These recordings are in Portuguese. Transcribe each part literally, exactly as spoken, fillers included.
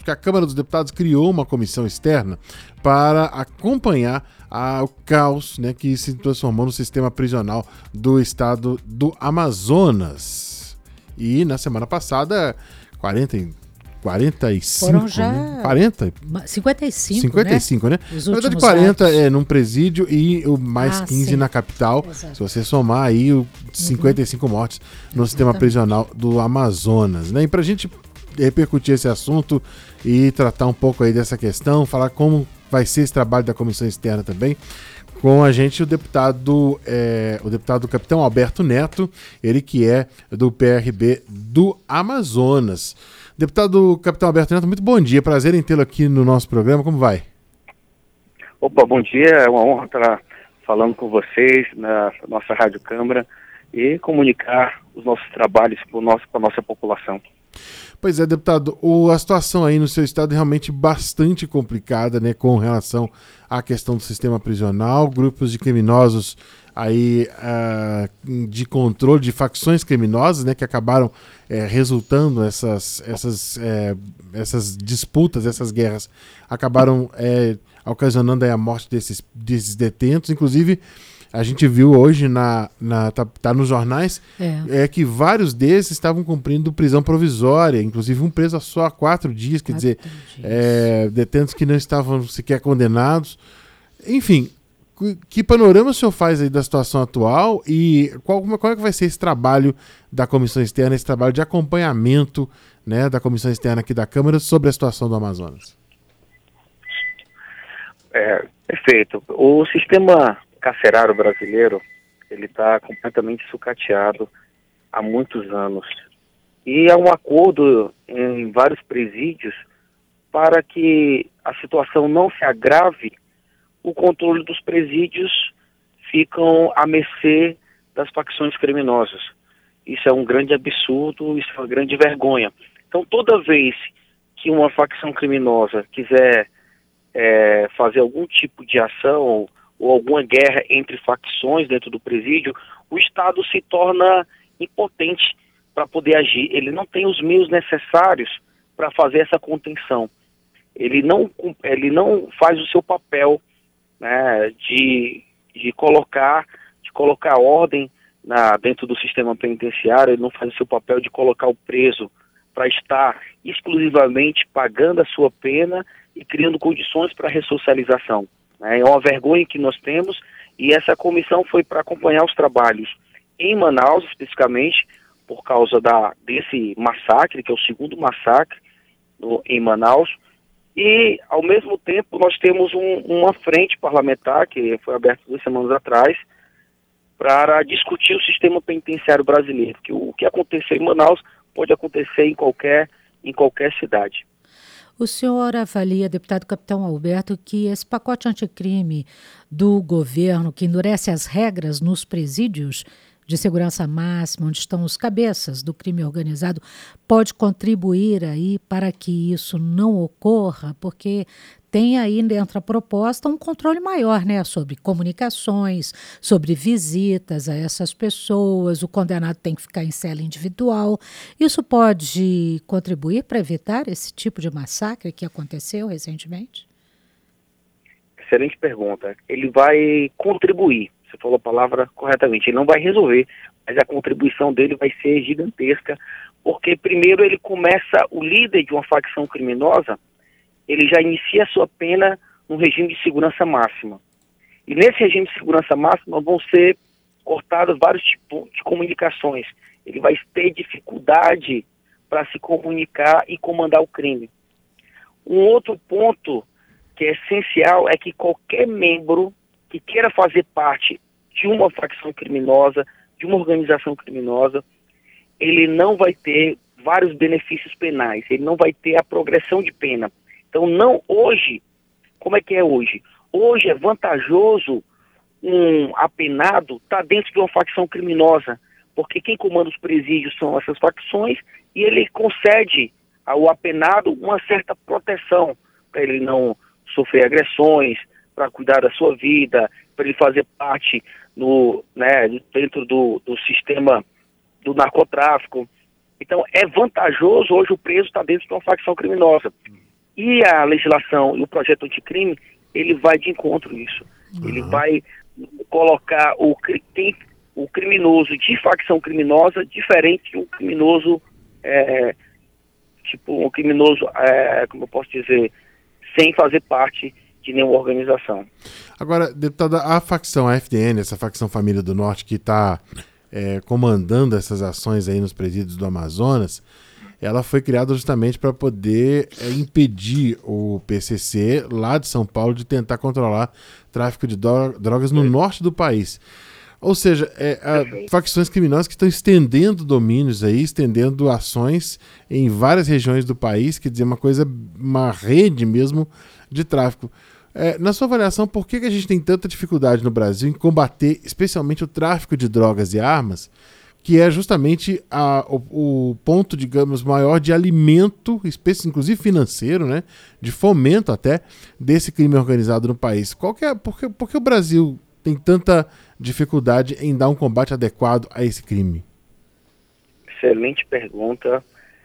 a Câmara dos Deputados criou uma comissão externa para acompanhar a, o caos, né, que se transformou no sistema prisional do estado do Amazonas. E na semana passada, quarenta, quarenta e cinco, Foram já né? quarenta? cinquenta e cinco, cinquenta e cinco, né? né? Os Na verdade, últimos quarenta atos. é num presídio e o mais Ah, quinze sim. na capital. Exato. Se você somar aí, o cinquenta e cinco uhum. mortes no sistema prisional do Amazonas, né? E pra gente repercutir esse assunto e tratar um pouco aí dessa questão, falar como vai ser esse trabalho da comissão externa também, com a gente o deputado, é, o deputado Capitão Alberto Neto, ele que é do P R B do Amazonas. Deputado Capitão Alberto Neto, muito bom dia, prazer em tê-lo aqui no nosso programa, como vai? Opa, bom dia, é uma honra estar falando com vocês na nossa Rádio Câmara e comunicar os nossos trabalhos para a nossa população. Pois é, deputado, o, a situação aí no seu estado é realmente bastante complicada, né, com relação à questão do sistema prisional, grupos de criminosos aí uh, de controle de facções criminosas, né, que acabaram é, resultando essas, essas, é, essas disputas, essas guerras, acabaram é, ocasionando aí a morte desses, desses detentos. Inclusive, a gente viu hoje, na, na, tá, tá nos jornais, é. É, que vários desses estavam cumprindo prisão provisória, inclusive um preso só há quatro dias, quer quatro dizer, dias. É, detentos que não estavam sequer condenados. Enfim, que panorama o senhor faz aí da situação atual e qual, qual é que vai ser esse trabalho da comissão externa, esse trabalho de acompanhamento, né, da comissão externa aqui da Câmara sobre a situação do Amazonas? É, perfeito. O sistema carcerário brasileiro, ele está completamente sucateado há muitos anos. E há um acordo em vários presídios para que a situação não se agrave. O controle dos presídios ficam à mercê das facções criminosas. Isso é um grande absurdo, isso é uma grande vergonha. Então, toda vez que uma facção criminosa quiser é, fazer algum tipo de ação ou, ou alguma guerra entre facções dentro do presídio, o Estado se torna impotente para poder agir. Ele não tem os meios necessários para fazer essa contenção. Ele não, ele não faz o seu papel, né, de, de, colocar, de colocar ordem na, dentro do sistema penitenciário. Ele não faz o seu papel de colocar o preso para estar exclusivamente pagando a sua pena e criando condições para a ressocialização. Né? É uma vergonha que nós temos, e essa comissão foi para acompanhar os trabalhos em Manaus, especificamente, por causa da, desse massacre, que é o segundo massacre no, em Manaus. E, ao mesmo tempo, nós temos um, uma frente parlamentar, que foi aberta duas semanas atrás, para discutir o sistema penitenciário brasileiro, que o que aconteceu em Manaus pode acontecer em qualquer, em qualquer cidade. O senhor avalia, deputado Capitão Alberto, que esse pacote anticrime do governo, que endurece as regras nos presídios de segurança máxima, onde estão os cabeças do crime organizado, pode contribuir aí para que isso não ocorra, porque tem aí dentro da proposta um controle maior, né, sobre comunicações, sobre visitas a essas pessoas, o condenado tem que ficar em cela individual. Isso pode contribuir para evitar esse tipo de massacre que aconteceu recentemente? Excelente pergunta. Ele vai contribuir. Você falou a palavra corretamente. Ele não vai resolver, mas a contribuição dele vai ser gigantesca, porque primeiro ele começa, o líder de uma facção criminosa, ele já inicia a sua pena no regime de segurança máxima. E nesse regime de segurança máxima vão ser cortados vários tipos de comunicações. Ele vai ter dificuldade para se comunicar e comandar o crime. Um outro ponto que é essencial é que qualquer membro que queira fazer parte de uma facção criminosa, de uma organização criminosa, ele não vai ter vários benefícios penais, ele não vai ter a progressão de pena. Então, não hoje, como é que é hoje? Hoje é vantajoso um apenado estar dentro de uma facção criminosa, porque quem comanda os presídios são essas facções, e ele concede ao apenado uma certa proteção, para ele não sofrer agressões, para cuidar da sua vida, para ele fazer parte no, né, dentro do, do sistema do narcotráfico. Então, é vantajoso hoje o preso estar dentro de uma facção criminosa. E a legislação e o projeto anticrime, ele vai de encontro a isso. Uhum. Ele vai colocar o, tem, o criminoso de facção criminosa diferente de um criminoso, é, tipo, um criminoso, é, como eu posso dizer, sem fazer parte de nenhuma organização. Agora, deputada, a facção, a F D N, essa facção Família do Norte que está é, comandando essas ações aí nos presídios do Amazonas, ela foi criada justamente para poder é, impedir o P C C lá de São Paulo de tentar controlar tráfico de drogas no norte do país. Ou seja, é, a, facções criminosas que estão estendendo domínios aí, estendendo ações em várias regiões do país, quer dizer, uma coisa, uma rede mesmo de tráfico. É, na sua avaliação, por que, que a gente tem tanta dificuldade no Brasil em combater especialmente o tráfico de drogas e armas, que é justamente a, o, o ponto, digamos, maior de alimento, inclusive financeiro, né, de fomento até, desse crime organizado no país? Qual que é, por, que, por que o Brasil tem tanta dificuldade em dar um combate adequado a esse crime? Excelente pergunta.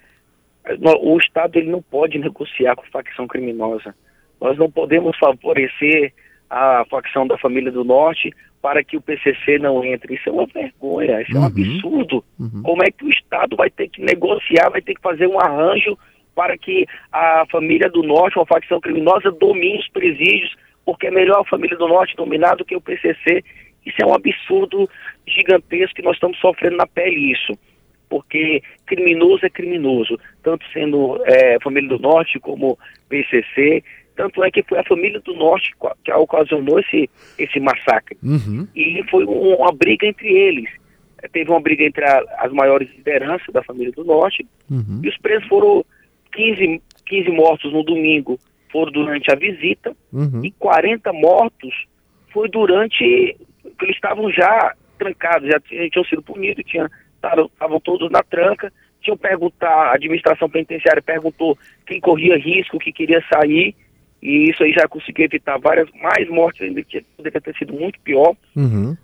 O Estado ele não pode negociar com facção criminosa. Nós não podemos favorecer a facção da Família do Norte para que o P C C não entre. Isso é uma vergonha, isso uhum. é um absurdo. Uhum. Como é que o Estado vai ter que negociar, vai ter que fazer um arranjo para que a Família do Norte, uma facção criminosa, domine os presídios, porque é melhor a Família do Norte dominar do que o P C C. Isso é um absurdo gigantesco que nós estamos sofrendo na pele isso. Porque criminoso é criminoso, tanto sendo é, Família do Norte como P C C. Tanto é que foi a Família do Norte que ocasionou esse, esse massacre. Uhum. E foi um, uma briga entre eles. Teve uma briga entre a, as maiores lideranças da Família do Norte. Uhum. E os presos foram quinze, quinze mortos no domingo, foram durante a visita. Uhum. E quarenta mortos foi durante... Eles estavam já trancados, já tinham sido punidos, tinha, estavam todos na tranca. Tinham perguntado, a administração penitenciária perguntou quem corria risco, que queria sair. E isso aí já conseguiu evitar várias mais mortes, ainda que poderia ter sido muito pior. Uhum.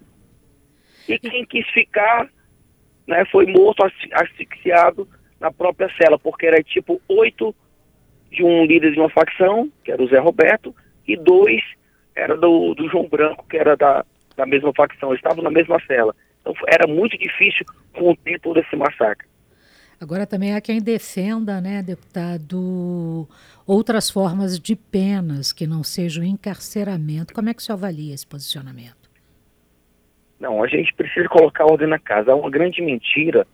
E quem quis ficar, né, foi morto, asfixiado na própria cela, porque era tipo oito de um líder de uma facção, que era o Zé Roberto, e dois era do, do João Branco, que era da, da mesma facção. Eles estavam na mesma cela. Então era muito difícil conter todo esse massacre. Agora também há quem defenda, né, deputado, outras formas de penas que não sejam encarceramento. Como é que o senhor avalia esse posicionamento? Não, a gente precisa colocar ordem na casa. É uma grande mentira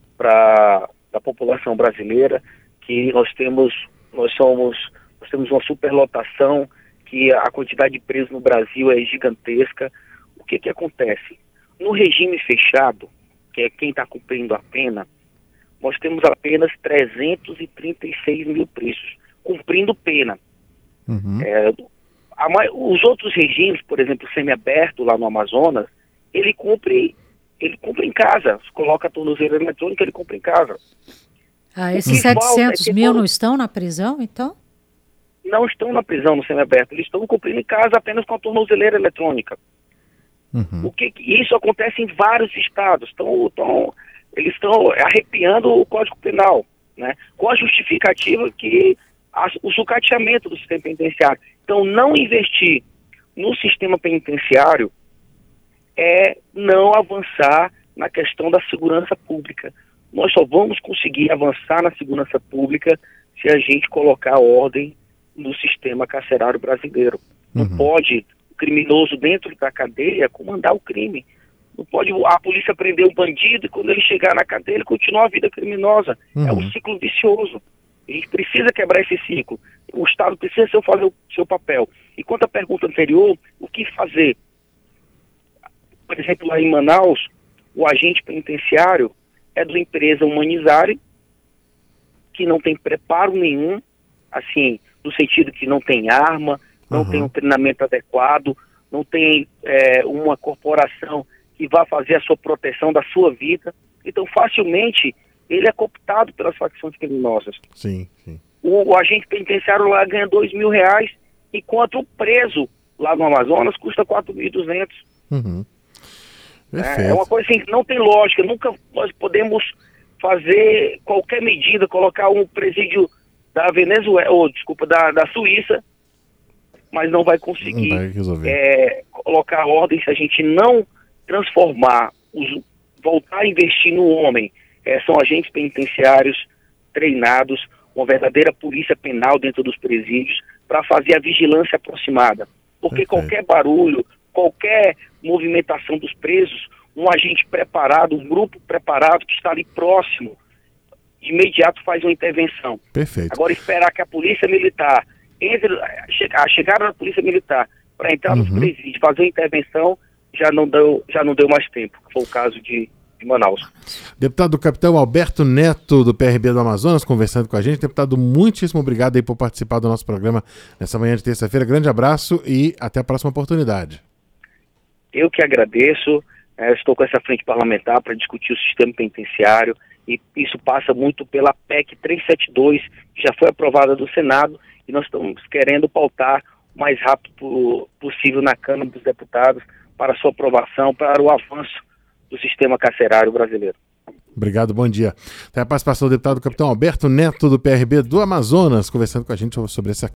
para a população brasileira que nós temos, nós somos, nós temos uma superlotação, que a quantidade de presos no Brasil é gigantesca. O que que acontece? No regime fechado, que é quem está cumprindo a pena, nós temos apenas trezentos e trinta e seis mil presos, cumprindo pena. Uhum. É, a, os outros regimes, por exemplo, o semiaberto lá no Amazonas, ele cumpre, ele cumpre em casa. Se coloca a tornozeleira eletrônica, ele cumpre em casa. Ah, esses setecentos mil não estão na prisão, então? Não estão na prisão no semiaberto, eles estão cumprindo em casa apenas com a tornozeleira eletrônica. Uhum. O que, isso acontece em vários estados. Então, então eles estão arrepiando o Código Penal, né, com a justificativa que a, o sucateamento do sistema penitenciário. Então, não investir no sistema penitenciário é não avançar na questão da segurança pública. Nós só vamos conseguir avançar na segurança pública se a gente colocar ordem no sistema carcerário brasileiro. Não uhum. pode o criminoso dentro da cadeia comandar o crime. Não pode a polícia prender um bandido e quando ele chegar na cadeia ele continua a vida criminosa. Uhum. É um ciclo vicioso. A gente precisa quebrar esse ciclo. O Estado precisa fazer o seu papel. E quanto à pergunta anterior, o que fazer? Por exemplo, lá em Manaus, o agente penitenciário é de uma empresa humanizária que não tem preparo nenhum, assim, no sentido que não tem arma, não uhum. tem um treinamento adequado, não tem é, uma corporação que vá fazer a sua proteção da sua vida. Então, facilmente, ele é cooptado pelas facções criminosas. Sim, sim. O, o agente penitenciário lá ganha dois mil reais, enquanto o preso lá no Amazonas custa quatro mil e duzentos. Uhum. É, é uma coisa assim que não tem lógica. Nunca nós podemos fazer qualquer medida, colocar um presídio da Venezuela, ou desculpa, da, da Suíça, mas não vai conseguir não vai resolver. É, colocar ordem se a gente não transformar, os, voltar a investir no homem. É, são agentes penitenciários treinados, uma verdadeira polícia penal dentro dos presídios para fazer a vigilância aproximada. Porque Perfeito. Qualquer barulho, qualquer movimentação dos presos, um agente preparado, um grupo preparado que está ali próximo, de imediato faz uma intervenção. Perfeito. Agora esperar que a polícia militar entre, a chegada da polícia militar para entrar Uhum. nos presídios, fazer uma intervenção, já não deu, já não deu mais tempo, que foi o caso de, de Manaus. Deputado Capitão Alberto Neto, do P R B do Amazonas, conversando com a gente. Deputado, muitíssimo obrigado aí por participar do nosso programa nessa manhã de terça-feira. Grande abraço e até a próxima oportunidade. Eu que agradeço, é, estou com essa frente parlamentar para discutir o sistema penitenciário, e isso passa muito pela P E C trezentos e setenta e dois, que já foi aprovada do Senado, e nós estamos querendo pautar o mais rápido possível na Câmara dos Deputados para sua aprovação, para o avanço do sistema carcerário brasileiro. Obrigado, bom dia. Até a participação do deputado Capitão Alberto Neto, do P R B do Amazonas, conversando com a gente sobre essa